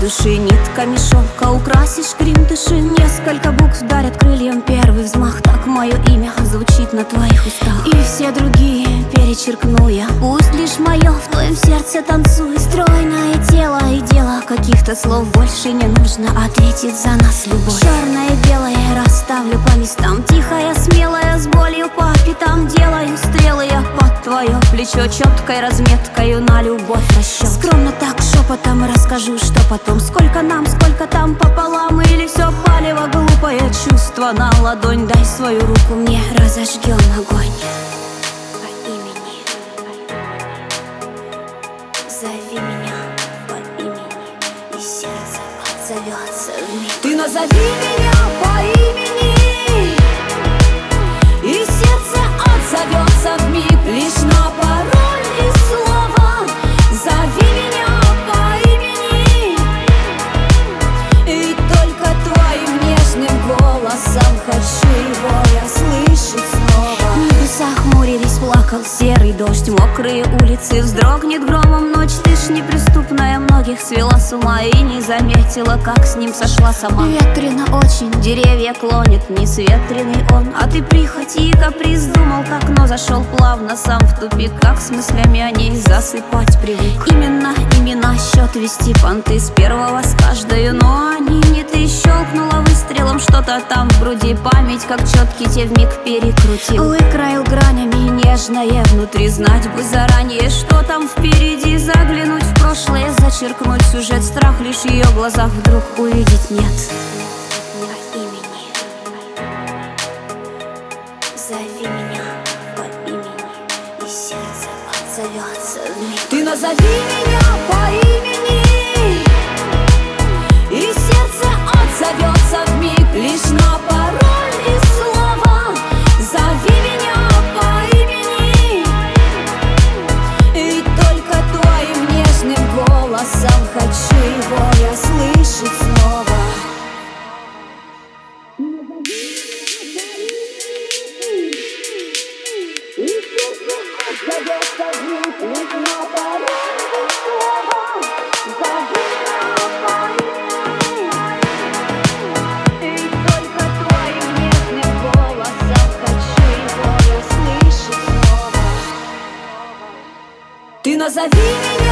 души нитками шелка украсишь грим души. Несколько букв дарят крыльям первый взмах. Так мое имя звучит на твоих устах. И все другие перечеркну я. Пусть лишь мое в твоем сердце танцует. Стройное тело и дело, каких-то слов больше не нужно. Ответит за нас любовь. Черное и белое расставлю по местам. Тихая, смелая, с болью по пятам. Делаю стрелы я под твое плечо, четкой разметкою на любовь расчет. Скромно так шепотом расскажу, что потом. Сколько нам, сколько там пополам. Или все палево, глупое чувство на ладонь. Дай свою руку мне, разожгем огонь. По имени зови меня по имени, и сердце отзовется вмиг. Ты назови меня по имени, и сердце отзовется вмиг. Лишь на пароль и слова зови меня по имени, и только твоим нежным голосом хочу его я слышать снова. Небеса хмурились, плакал серый дождь. Мокрые улицы, вздрогнет громом ночь. Ты ж неприступная, многих свела с ума. И не заметила, как с ним сошла сама. Ветрено очень, деревья клонит вниз. Ветреный он, а ты прихоть и каприз. Думал так, но зашел плавно сам в тупик. Как с мыслями о ней засыпать привык. Именно имена, счет вести, понты с первого с каждою. Но они не ты. Щелкнула выстрелом что-то там в груди. Память, как четкий, те вмиг перекрутил. Выкроил гранями нежное внутри. Знать бы заранее, что там впереди. Заглянуть в прошлое, зачеркнуть сюжет. Страх лишь в ее глазах вдруг увидеть нет. По имени зови меня по имени, и сердце отзовется вмиг. Ты назови меня по имени, и сердце отзовется вмиг. Лишь на пароль и слова зови меня по имени, и только твоим нежным голосом хочу его я слышать снова. И сердце отзовется вмиг. Лишь на пароль и слова зови меня по имени, и только твоим нежным голосом хочу его я слышать снова. Ты назови меня